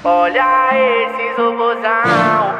Olha esse robozão.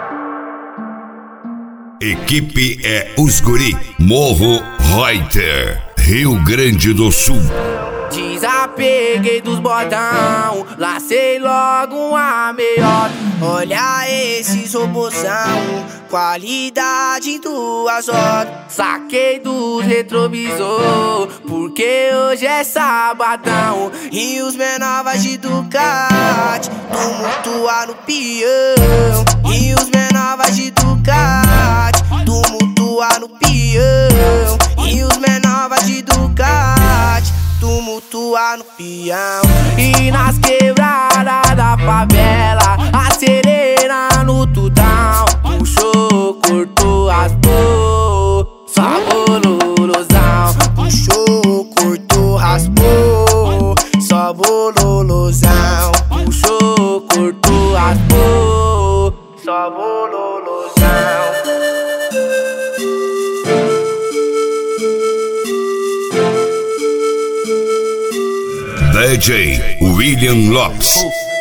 Equipe é os guri, Morro Reuter, Rio Grande do Sul. Desapeguei dos botão, lacei logo uma melhor. Olha esse robozão, qualidade em 2 horas. Saquei dos retrovisor, porque hoje é sabadão. E os menores de Ducati, tumultuar no peão. E os menores de Ducati, tumultuar no peão. E os menores de Ducati, tumultuar no peão. E nas quebradas da favela, acelerando tudão. Puxou, cortou, raspou, só bololozão. Puxou, cortou, raspou, só bololozão. Puxou, cortou, raspou, Só bololozão. DJ William Lopes.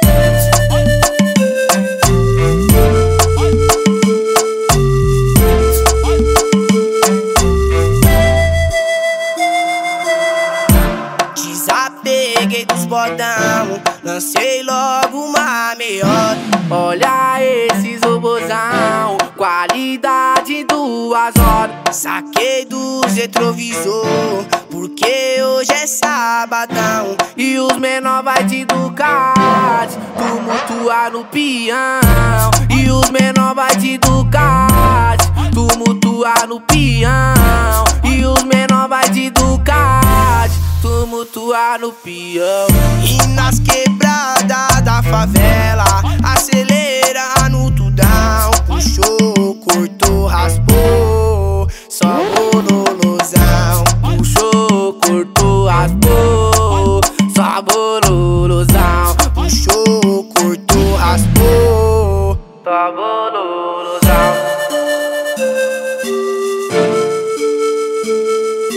Desapeguei dos botão, lancei logo uma melhor. olha esse robozão, qualidade em 2 horas. Saquei dos retrovisor, porque hoje é sabadão. E os menor vai de Ducati, tumultuar no peão. E os menor vai de Ducati, tumultuar no peão. E os menor vai de Ducati, tumultuar no peão. E nas quebradas da favela, acelera no tudão. Puxou, cortou, raspou, só bololozão. Puxou, cortou, raspou, só bololozão. Puxou, cortou, raspou, Só bololozão.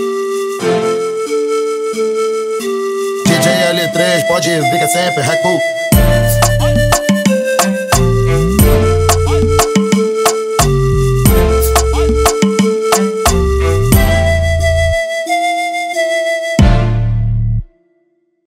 DJ L3, pode vir que é sempre recu.